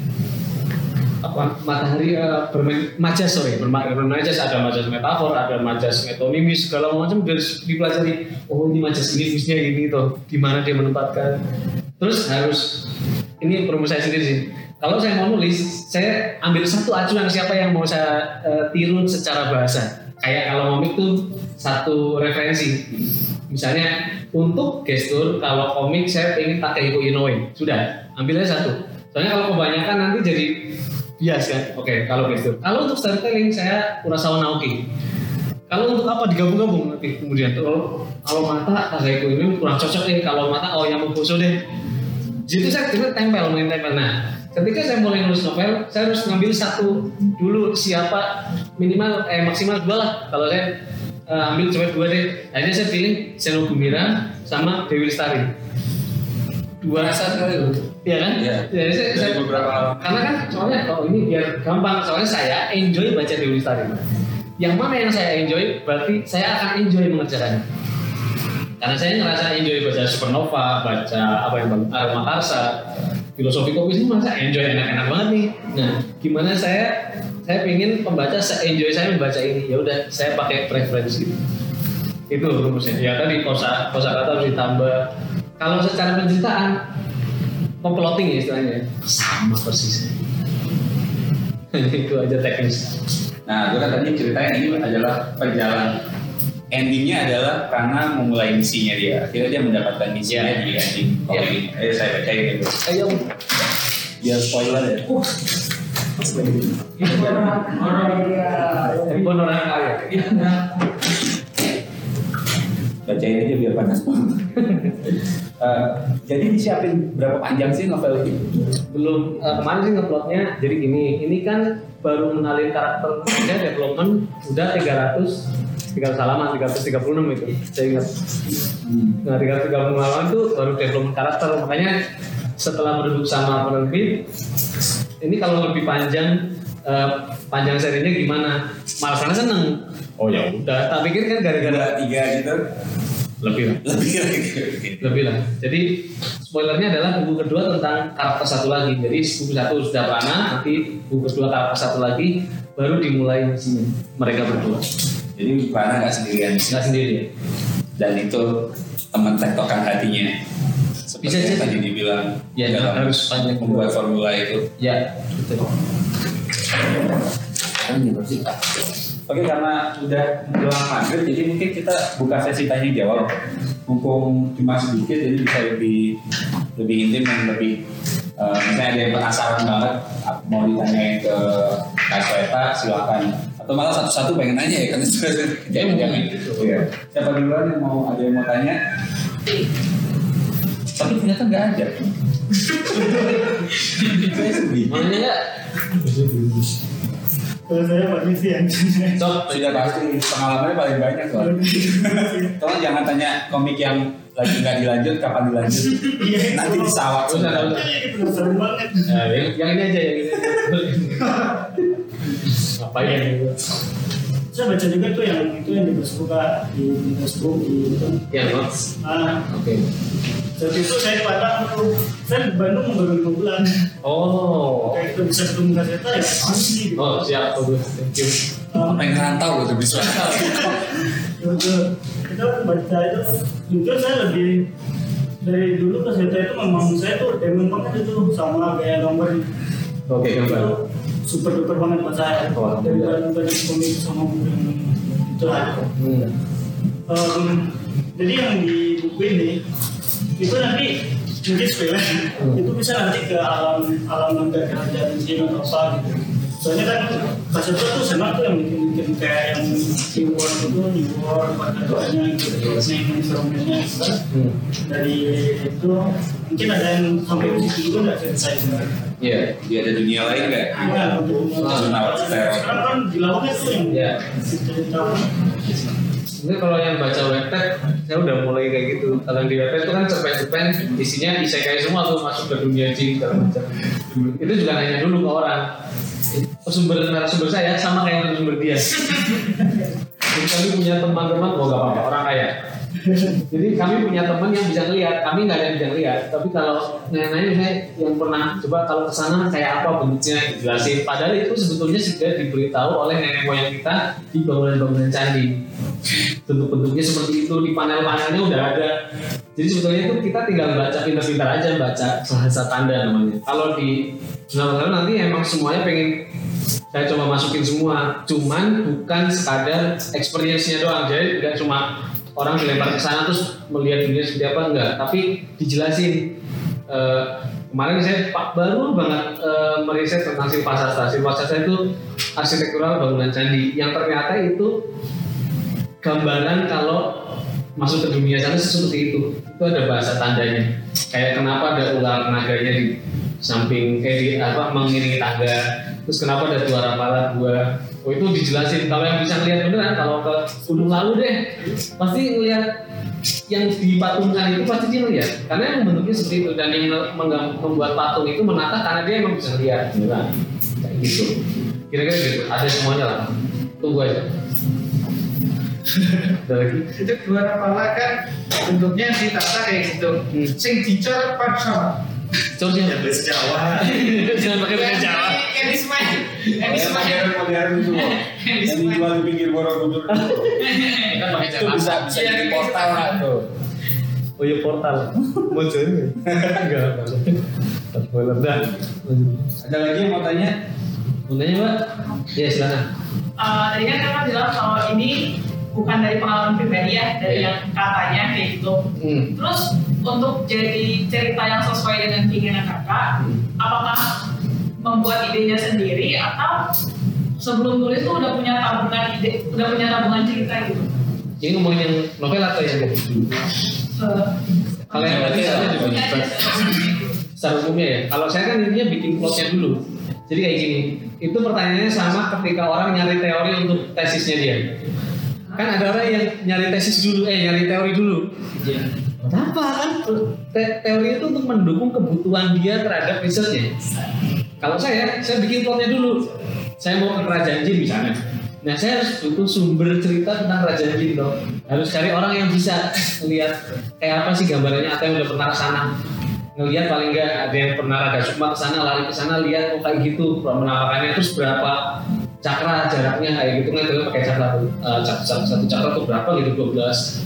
S2: apa matahari uh, bermain majas sorry bermain majas ada majas metafor, ada majas metonimis segala macam dari dipelajari. Oh ini majas ini fungsinya gini tuh, di mana dia menempatkan. Terus harus ini perumus saya sendiri sih. Kalau saya mau nulis, saya ambil satu acuan siapa yang mau saya uh, tiru secara bahasa. Kayak kalau komik tuh satu referensi. Misalnya untuk gestur, kalau komik saya ingin Takehiko Inoue. Sudah, ambil aja satu. Soalnya kalau kebanyakan nanti jadi bias kan. Oke, kalau gestur. Kalau untuk storytelling saya Urasawa Naoki. Kalau untuk apa digabung-gabung nanti kemudian kalau kalau mata Takehiko Inoue kurang cocok nih. Kalau mata oh yang Muboso deh. Jadi saya tiba tempel, main tempel. Nah, ketika saya mulai nulis novel, saya harus ngambil satu dulu siapa minimal eh maksimal dua lah. Kalau saya uh, ambil cuma dua deh. Akhirnya saya pilih Seno Gumilang sama Dewi Lestari. Dua
S1: Rasa sekali loh.
S2: Iya kan?
S1: Iya.
S2: Jadi saya,
S1: Dari
S2: saya
S1: beberapa hal.
S2: karena kan soalnya oh ini biar gampang. Soalnya saya enjoy baca Dewi Lestari. Yang mana yang saya enjoy, berarti saya akan enjoy mengerjakannya. Karena saya ngerasa enjoy baca Supernova, baca apa yang bagus, Arma Karsa, filosofi kopi ini masa enjoy enak-enak banget nih. Nah, gimana saya saya pengen pembaca se-enjoy saya membaca ini. Ya udah, saya pakai preferensi gitu. Itu rumusnya. Ya tadi kosa kosakata harus ditambah. Kalau secara penceritaan, plotting ya istilahnya sama persis. Itu aja teknis.
S1: Nah, gue kan tadi ceritanya ini adalah perjalanan. Endingnya adalah karena memulai misinya dia. Akhirnya dia mendapatkan misinya
S2: Ya.
S1: di ending komik ini. Ayo saya bacain dulu.
S2: Ayo.
S1: Biar spoiler ya.
S2: Handphone orang kaya.
S1: Bacain aja biar panas banget. uh, jadi disiapin berapa panjang sih novel ini?
S2: Belum uh, kemarin sih ngeplotnya jadi gini. Ini kan baru mengenalin karakter aja development udah tiga ratus tiga ratus halaman, tiga ratus tiga puluh enam itu saya ingat. Nah tiga ratus tiga puluh enam halaman itu baru development karakter, makanya setelah berduduk sama penerbit ini kalau lebih panjang uh, panjang serinya gimana, malah karena seneng. Oh ya udah, tak pikir kan gara-gara
S1: Tiga gitu.
S2: lebih lah
S1: Lebih lagi.
S2: lebih lah. Jadi spoilernya adalah buku kedua tentang karakter satu lagi. Jadi buku satu sudah Prana, nanti buku kedua karakter satu lagi baru dimulai misinya mereka berdua.
S1: Jadi Prana nggak sendirian.
S2: Nggak sendiri.
S1: Dan itu teman tektokan hatinya. Seperti
S2: Bisa
S1: yang
S2: jadi.
S1: tadi dibilang
S2: Ya,
S1: dalam
S2: harus panjang
S1: membuat formula itu.
S2: Ya, betul.
S1: Oke, karena udah menjelang maghrib, jadi mungkin kita buka sesi tanya jawab. Mumpung cuma sedikit, jadi bisa lebih lebih intim dan lebih. Uh, misalnya ada yang penasaran banget mau ditanyain ke Kak Sweta, silakan. Atau malah satu-satu pengen nanya ya, karena jangan-jangan gitu. Ya. Siapa duluan yang mau ada yang mau tanya? Tapi ternyata nggak ada. Saya sedih.
S2: Makanya nggak?
S4: Kalau saya pasti sih anjingnya.
S2: Sok,
S1: Sudah pasti pengalamannya paling banyak loh. Tolong jangan tanya komik yang lagi nggak dilanjut, kapan dilanjut.
S4: Iya,
S1: Nanti disawat.
S2: Usah, usah.
S4: Itu penasaran banget.
S2: Nah, yang, yang ini aja, yang ini aja. Ngapain gitu?
S4: Saya baca juga tuh yang itu yang di Facebook Kak, di di Facebook di itu.
S2: Yang notes.
S4: Ah,
S2: Oke.
S4: saat itu saya di Padang tuh, saya di Bandung baru lima bulan.
S2: Oh.
S4: Kayak itu bisa ketemu Kak Zeta ya pasti gitu.
S2: Oh, siap, bagus. Thank you.
S4: Ah,
S1: Pengen rantau loh tuh bisa.
S4: Betul. Kita baca itu, jujur saya lebih dari dulu Kak Zeta itu memang saya tuh demen banget itu sama kayak nomor
S2: Oke,
S4: itu
S2: gambar.
S4: super duper banget buat saya.
S2: Oh,
S4: Dari
S2: alhamdulillah.
S4: dari komik sama buku yang itu lah.
S2: Hmm.
S4: Um, jadi yang di buku ini itu nanti mungkin sepele
S2: Hmm.
S4: itu bisa nanti ke alam alam naga kerajaan Jin atau apa gitu. Soalnya kan Kaseta tuh senang tuh yang bikin-bikin kayak yang New World itu New World pada doanya gitu, yang instrumennya gitu kan.
S2: Hmm.
S4: Dari itu mungkin ada yang sampai ke situ juga nggak cerita sebenarnya.
S2: Iya.
S1: Dia ada dunia lain nggak?
S4: Iya, untuk
S1: Jurnal
S4: sekarang kan di lawangnya tuh yang
S2: Iya.
S4: cerita.
S2: Ini kalau yang baca webpad, saya udah mulai kayak gitu. Kalau yang di webpad itu kan cerpen-cerpen, isinya isekai semua tuh masuk ke dunia jin segala macam. Itu juga nanya dulu ke orang. Sumber narasumber saya sama kayak narasumber dia. Jadi kami punya teman-teman, oh gak apa-apa, orang kaya. Jadi kami punya teman yang bisa ngeliat, kami nggak ada yang bisa ngeliat. Tapi kalau nanya-nanya saya yang pernah coba kalau kesana kayak apa bentuknya dijelasin. Padahal itu sebetulnya sudah diberitahu oleh nenek moyang kita di bangunan-bangunan candi. Bentuk-bentuknya seperti itu, di panel-panelnya udah ada. Jadi sebetulnya itu kita tinggal baca pintar-pintar aja, baca bahasa tanda namanya. Kalau di jurnal nanti emang semuanya pengen saya coba masukin semua, cuman bukan sekadar experience-nya doang. Jadi tidak cuma orang dilempar ke sana terus melihat dunia seperti apa, enggak, tapi dijelasin. Uh, kemarin saya pak baru banget uh, meriset tentang Silpa Sastra. Silpa Sastra itu arsitektural bangunan candi yang ternyata itu gambaran kalau masuk ke dunia sana seperti itu. Itu ada bahasa tandanya. Kayak kenapa ada ular naganya di samping kayak di apa mengiringi tangga. Terus kenapa ada dua rapala dua. Oh itu dijelasin. Kalau yang bisa ngeliat beneran kalau ke Gunung Lawu deh pasti ngeliat yang dipatungkan itu pasti dia ngeliat. Karena yang bentuknya seperti itu dan yang membuat patung itu menata karena dia emang bisa ngeliat beneran. Kayak gitu. Kira-kira gitu. Ada semuanya lah. Tunggu aja. Ada lagi?
S7: Itu dua kepala kan bentuknya ditata kayak gitu.
S2: Hmm.
S7: Sing dicor apa sama?
S2: Contohnya
S1: bahasa Jawa.
S2: jangan pakai bahasa Jawa.
S7: Yang di Semen. Yang di
S1: Yang
S7: Semen.
S1: modern-modern itu loh. Yang dijual di pinggir Borobudur itu.
S2: Kan pakai
S1: Itu bisa bisa
S7: Iya,
S1: jadi
S7: gitu.
S1: portal lah tuh.
S2: Oh iya portal. Mau jadi? Enggak. Boleh dah.
S1: Ada lagi yang mau tanya?
S2: Mau tanya Mbak? Ya silakan.
S6: Uh, tadi kan kakak bilang kalau ini bukan dari pengalaman pribadi ya, dari
S2: Iya.
S6: yang katanya kayak gitu.
S2: Hmm.
S6: Terus untuk jadi cerita yang sesuai dengan keinginan kakak,
S2: Hmm.
S6: apakah membuat idenya sendiri atau sebelum tulis tuh udah punya tabungan ide, udah punya tabungan cerita gitu?
S2: Ini ngomongin yang novel atau yang dulu?
S6: Uh,
S2: Kalau yang tadi saya juga bisa. Secara umumnya ya. Kalau saya kan intinya bikin plotnya dulu. Jadi kayak gini. Itu pertanyaannya sama ketika orang nyari teori untuk tesisnya dia. Kan ada orang yang nyari tesis dulu, eh nyari teori dulu. Kenapa kan? Te- teori itu untuk mendukung kebutuhan dia terhadap risetnya. Kalau saya, saya bikin plotnya dulu. Saya mau ke Kerajaan Jin misalnya. Nah saya harus butuh sumber cerita tentang Kerajaan Jin dong. Harus cari orang yang bisa melihat kayak apa sih gambarannya atau yang udah pernah ke sana. Ngelihat paling enggak ada yang pernah Raga Sukma ke sana, lari ke sana lihat oh kayak gitu penampakannya, terus berapa cakra jaraknya kayak gitu kan, itu pakai cakra tuh uh, satu, satu cakra tuh berapa gitu dua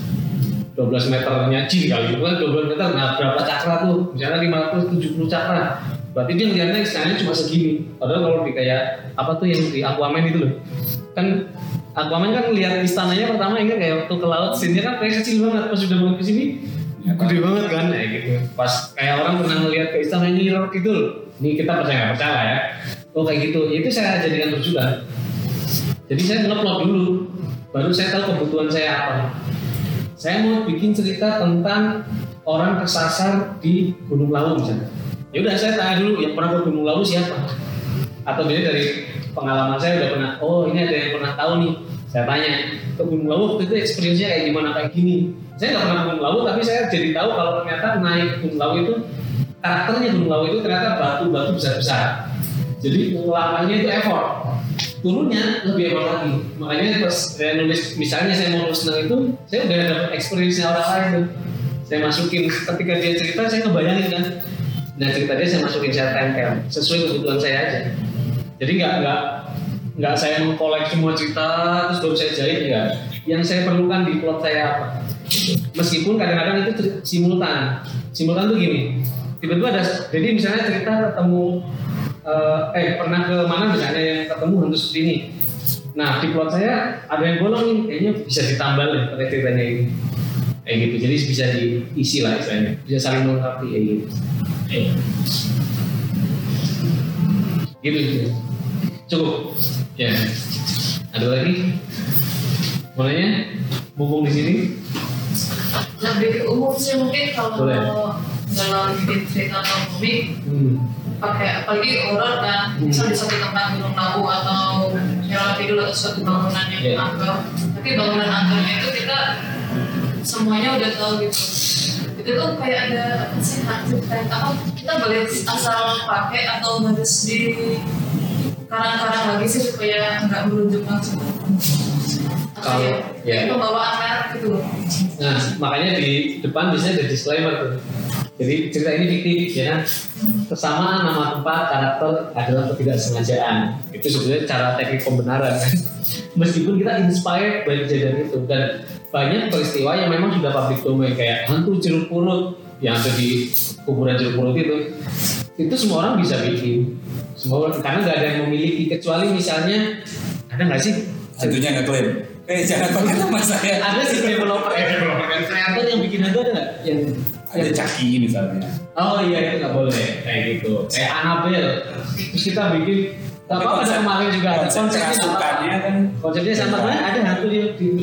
S2: belas meternya jin kali itu kan dua belas meter, nah berapa cakra tuh misalnya lima ratus tujuh puluh cakra, berarti dia ngeliatnya istilahnya cuma segini. Padahal kalau di kayak apa tuh yang di Aquaman itu loh kan, Aquaman kan lihat istananya pertama ingat kayak waktu ke laut scene-nya kan kayak kecil banget, pas sudah mau ke sini gede banget kan kayak gitu. Pas kayak orang pernah ngeliat ke istana ini gitu loh, ini kita percaya nggak percaya ya, oh kayak gitu, itu saya jadikan rujukan. Jadi saya ngeplot dulu, baru saya tahu kebutuhan saya apa. Saya mau bikin cerita tentang orang kesasar di Gunung Lawu misalnya. Ya udah saya tanya dulu yang pernah ke Gunung Lawu siapa? Atau biasanya dari pengalaman saya udah pernah, oh ini ada yang pernah tahu nih. Saya tanya ke Gunung Lawu waktu itu experience-nya kayak gimana, kayak gini. Saya nggak pernah ke Gunung Lawu, tapi saya jadi tahu kalau ternyata naik ke Gunung Lawu itu karakternya Gunung Lawu itu ternyata batu-batu besar-besar. Jadi lamanya itu effort. Turunnya lebih hebat lagi. Makanya pas saya nulis, misalnya saya mau nulis tentang itu, saya udah dapat experience-nya orang lain tuh. Saya masukin, ketika dia cerita, saya ngebayangin kan. Nah cerita dia saya masukin, saya tempel sesuai kebutuhan saya aja. Jadi nggak nggak nggak saya mengkolek semua cerita terus baru saya jahit, enggak. Yang saya perlukan di plot saya apa. Meskipun kadang-kadang itu simultan. Simultan tuh gini. Tiba-tiba ada, jadi misalnya cerita ketemu Uh, eh pernah ke mana misalnya yang ketemu hantu seperti ini. Nah di plot saya ada yang bolong nih, kayaknya bisa ditambah deh pada ceritanya ini. Kayak gitu, jadi bisa diisi lah istilahnya, bisa saling melengkapi kayak gitu. Eh. Gitu gitu. Cukup. Ya. Ada lagi? Mau nanya? Mumpung di sini.
S6: Lebih ke umum sih mungkin kalau
S2: Boleh.
S6: dalam bikin cerita atau komik.
S2: Hmm.
S6: Pakai apalagi horor kan, misal di satu tempat Gunung Lawu atau Jalan Tidur atau suatu bangunan yang
S2: Yeah.
S6: angker, tapi bangunan angkernya itu kita semuanya udah tahu gitu. Itu tuh kayak ada apa sih hantu kayak apa? Kita boleh asal pakai atau harus di karang-karang lagi sih supaya nggak merujuk langsung. Atau
S2: Kalau-
S6: ya,
S2: ya.
S6: pembawaan merek gitu loh.
S2: Nah, makanya di depan biasanya ada disclaimer tuh. Jadi cerita ini fiktif, ya kan? Kesamaan nama tempat, karakter adalah ketidaksengajaan. Itu sebenarnya cara teknik pembenaran kan. Meskipun kita inspired by kejadian itu, dan banyak peristiwa yang memang sudah public domain kayak hantu jeruk purut yang ada di kuburan jeruk purut itu. Itu semua orang bisa bikin. Semua orang, karena nggak ada yang memiliki kecuali misalnya ada nggak sih?
S1: Hantunya nggak klaim. Eh jangan pakai nama saya.
S2: Ada sih developer, eh developer kan kreator yang bikin hantu ada nggak? Yang
S1: Ada Caki misalnya.
S2: oh iya itu nggak boleh kayak gitu. Kayak Annabelle. Terus kita bikin apa ada kemarin juga ada
S1: konsep
S2: konsepnya sama.
S1: kerasukannya kan.
S2: Konsepnya sama kan ada hantu di di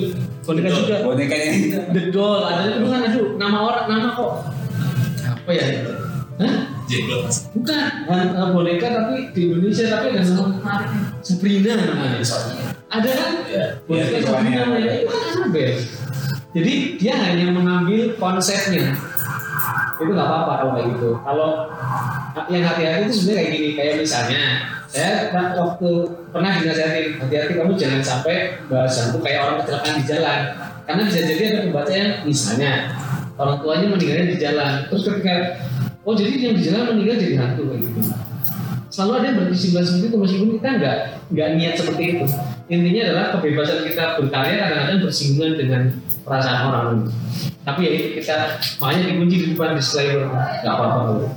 S2: boneka juga.
S1: Bonekanya itu.
S2: The Doll, ada itu kan aduh nama orang nama kok apa ya? Hah?
S5: Jenglot.
S2: Bukan, bukan boneka tapi di Indonesia tapi ada nama Sabrina namanya. Ada kan?
S1: Ya,
S2: Boneka
S1: ya,
S2: Sabrina
S1: ya.
S2: namanya itu kan Annabelle. Jadi dia hanya mengambil konsepnya. Itu nggak apa-apa kalau kayak gitu. Kalau yang hati-hati itu sebenarnya kayak gini, kayak misalnya saya waktu pernah dinasihatin hati-hati kamu jangan sampai bahas hantu kayak orang kecelakaan di jalan, karena bisa jadi ada pembaca yang misalnya orang tuanya meninggalnya di jalan, terus ketika oh jadi yang di jalan meninggal jadi hantu kayak gitu. Selalu ada yang berkesimpulan seperti itu meskipun kita nggak nggak niat seperti itu. Intinya adalah kebebasan kita berkarya kadang-kadang bersinggungan dengan perasaan orang. Tapi ya itu kita makanya dikunci di depan disclaimer nggak apa-apa loh.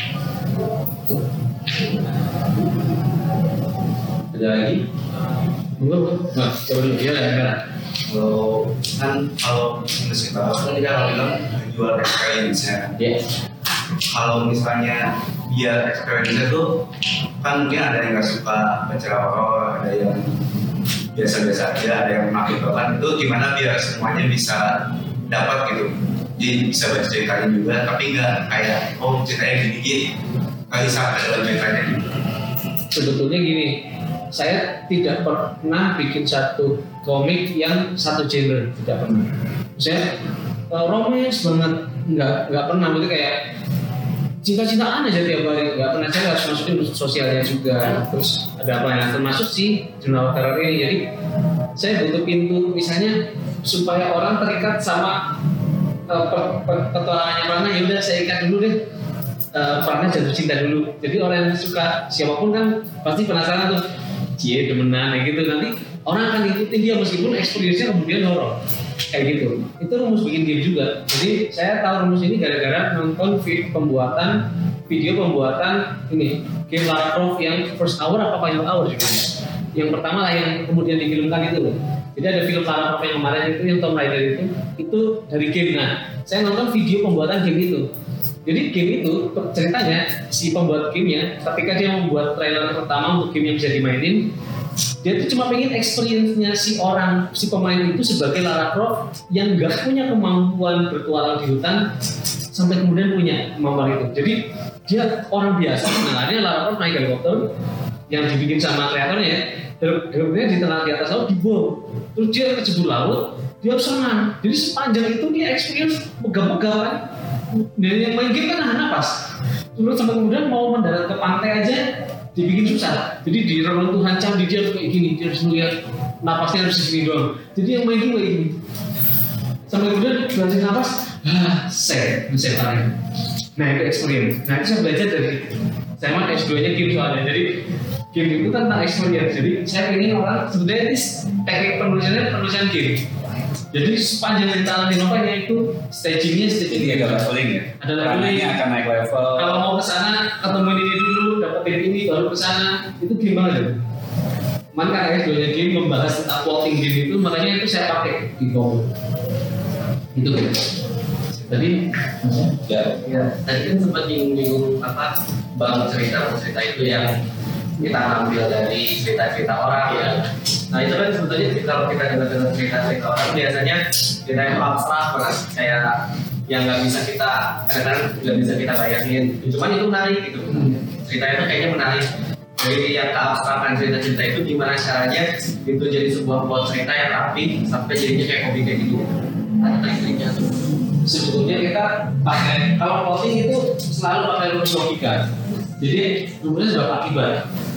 S2: Ada lagi? Belum? Nah, coba dulu ya ya.
S8: Kalau kan kalau menurut kita kan dia kalau bilang jual experience-nya.
S2: Ya.
S8: Kalau misalnya dia experience itu kan mungkin ada yang nggak suka baca horor, ada yang biasa-biasa aja, ada yang makin banget. Itu gimana biar semuanya bisa dapat gitu. Jadi bisa baca ceritanya juga, tapi nggak kayak oh ceritanya gini-gini, nggak bisa ada dalam ceritanya gitu.
S2: Sebetulnya gini, saya tidak pernah bikin satu komik yang satu genre, tidak pernah. Saya uh, romance banget, nggak nggak pernah. Berarti kayak cinta-cintaan aja tiap hari, nggak pernah. Saya harus masukin sosialnya juga. Terus ada apa yang termasuk sih jurnal teror ini. Jadi saya butuh pintu, misalnya supaya orang terikat sama uh, petualangannya mana. Ya udah saya ikat dulu deh. Uh, pernah jatuh cinta dulu. Jadi orang yang suka siapapun kan pasti penasaran tuh. Cie demenan kayak gitu, nanti orang akan ikutin dia meskipun experience-nya kemudian horor kayak gitu. Itu rumus bikin game juga. Jadi saya tahu rumus ini gara-gara nonton video pembuatan video pembuatan ini game Lara Croft yang first hour apa final hour juga. Yang pertama lah yang kemudian difilmkan itu loh. Jadi ada film Lara Croft yang kemarin itu yang Tomb Raider itu itu dari game. Nah saya nonton video pembuatan game itu. Jadi game itu ceritanya si pembuat gamenya ketika dia membuat trailer pertama untuk game yang bisa dimainin, dia tuh cuma pengen experience-nya si orang si pemain itu sebagai Lara Croft yang nggak punya kemampuan bertualang di hutan sampai kemudian punya kemampuan itu. Jadi dia orang biasa sebenarnya Lara Croft naik helikopter yang dibikin sama kreatornya ya, helikopternya di tengah di atas laut dibom, terus dia kecebur laut, dia harus renang. Jadi sepanjang itu dia experience pegang-pegang kan. Dan yang main game kan nahan napas. Terus sampai kemudian mau mendarat ke pantai aja dibikin susah. Jadi di reruntuhan candi dia harus kayak gini, dia harus melihat napasnya harus segini doang. Jadi yang main game kayak gini. Sampai kemudian belajar napas, ah, set, set tarik. Nah itu experience. Nah itu saya belajar dari saya mah S dua nya game soalnya. Jadi game itu tentang experience. Jadi saya ingin orang sebenarnya teknik penulisannya penulisan game. Jadi sepanjang cerita novelnya itu stagingnya staging
S1: Jadi ada leveling ya.
S2: Ada leveling.
S1: Akan naik level.
S2: Kalau mau ke sana ketemu ini dulu, dapetin ini baru ke sana. Itu gimana tuh? Man kan S dua nya game membahas tentang plotting game itu, makanya itu saya pakai di Go. Itu kan. Tadi
S1: Ya.
S9: Ya, tadi kan sempat nyinggung apa bang cerita cerita itu yang kita ambil dari cerita-cerita orang ya. Nah itu kan sebetulnya kalau kita dengar-dengar cerita-cerita orang biasanya cerita yang abstrak banget kayak yang nggak bisa kita kadang nggak bisa kita bayangin. Cuman itu menarik gitu. Cerita itu kayaknya menarik. Dari yang keabstrakan cerita-cerita itu gimana caranya itu jadi sebuah plot cerita yang rapi sampai jadinya kayak komik kayak gitu. Ada tekniknya tuh.
S2: sebetulnya kita pakai kalau plotting itu selalu pakai rumus logika. Jadi rumusnya sebab akibat.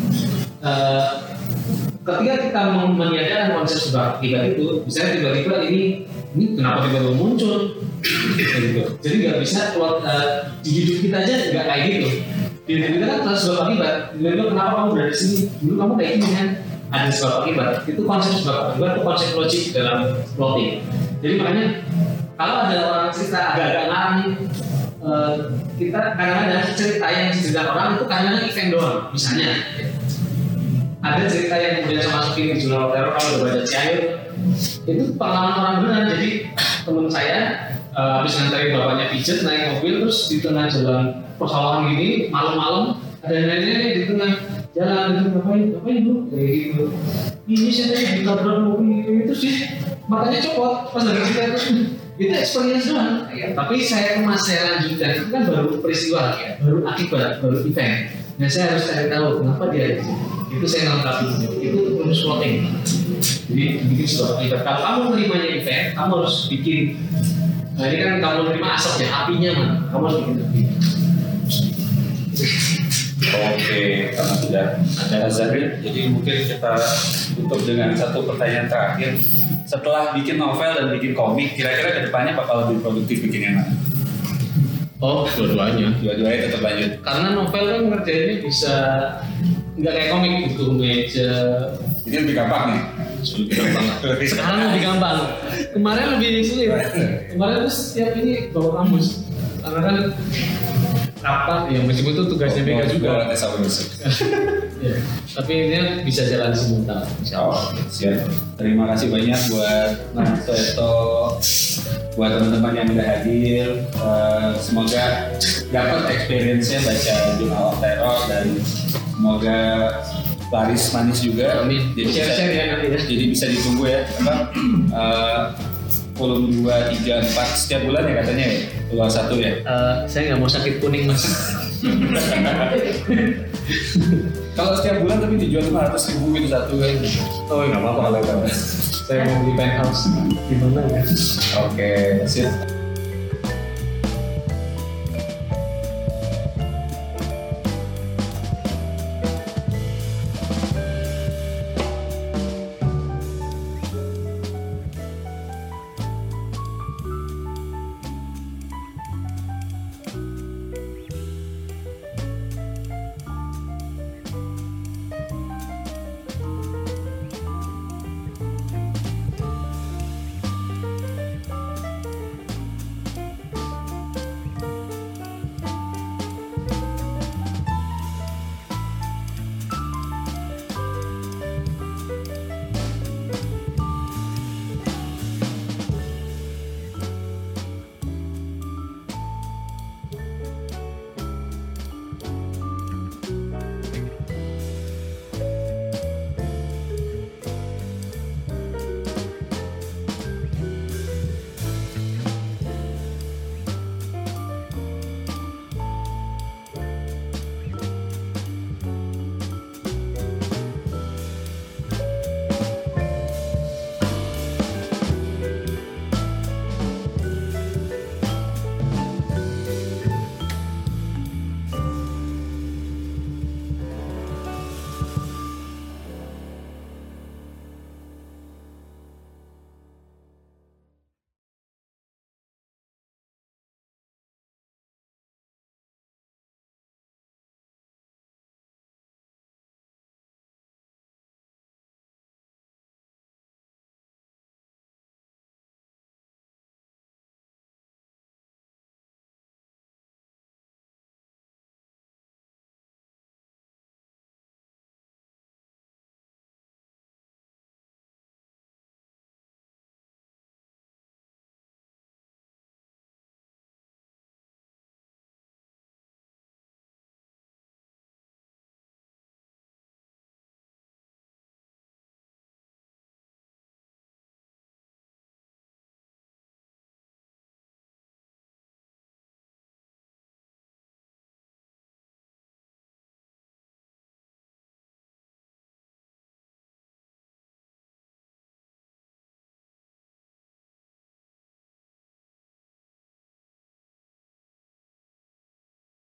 S2: Uh, ketika kita meniadakan konsep sebab akibat itu, misalnya tiba-tiba ini ini kenapa tiba-tiba muncul, gitu. Jadi nggak bisa plot uh, di hidup kita aja nggak kayak gitu. Di hidup kita kan harus sebab akibat. Tiba-tiba kenapa kamu berada di sini? Dulu kamu kayak gini kan? Ada sebab akibat. Itu konsep sebab akibat itu konsep logik dalam plotting. Jadi makanya kalau ada orang cerita agak-agak ngarang nih, uh, kita kadang-kadang cerita yang cerita orang itu kadang-kadang event doang, misalnya. Ada cerita yang kemudian saya masukin di jurnal teror kalau udah baca Cianjur itu pengalaman orang beneran. Jadi teman saya uh, habis nganterin bapaknya pijet naik mobil terus di tengah jalan persawahan gini malam-malam ada nenek di tengah jalan gitu ngapain ngapain bro kayak gitu. Ini saya tadi ditabrak mobil itu sih matanya copot pas lagi kita itu experience doang. Tapi saya kemas saya lanjutkan itu kan baru peristiwa ya, baru akibat, baru event. Nah saya harus cari tahu kenapa dia di situ. Itu saya ngelengkapi itu rumus plotting. Jadi bikin sebuah akibat. Kalau kamu menerimanya event, kamu harus bikin. Nah ini kan kamu menerima asapnya, apinya mana? Kamu harus bikin api.
S1: Oke, karena sudah ada azan, jadi mungkin kita tutup dengan satu pertanyaan terakhir. Setelah bikin novel dan bikin komik, kira-kira kedepannya bakal lebih produktif bikin yang mana?
S2: Oh, dua-duanya.
S1: Dua-duanya tetap lanjut.
S2: Karena novel kan ngerjainnya bisa nggak kayak komik gitu, meja.
S1: Ini lebih gampang nih.
S2: Lebih gampang. Sekarang lebih gampang. Kemarin lebih sulit. Kemarin tuh setiap ini bawa kamus. Karena kan apa ya meskipun itu tugasnya Mega juga. Ya, tapi ini bisa jalan simultan.
S1: Oh, siap. Terima kasih banyak buat Mas Soeto, buat teman-teman yang udah hadir. Uh, semoga dapat experience-nya baca Journal of Terror dan semoga laris manis juga.
S2: Amin.
S1: Jadi
S2: share-share ya nanti ya.
S1: Jadi bisa ditunggu ya. Apa? Uh, volume dua, tiga, empat setiap bulan ya katanya ya? Keluar satu ya?
S2: Uh, saya nggak mau sakit kuning mas.
S1: Kalau setiap bulan tapi dijual lima ratus ribu itu satu kan?
S2: Oh nggak apa-apa kalau saya mau beli penthouse. Gimana ya?
S1: Oke, sip.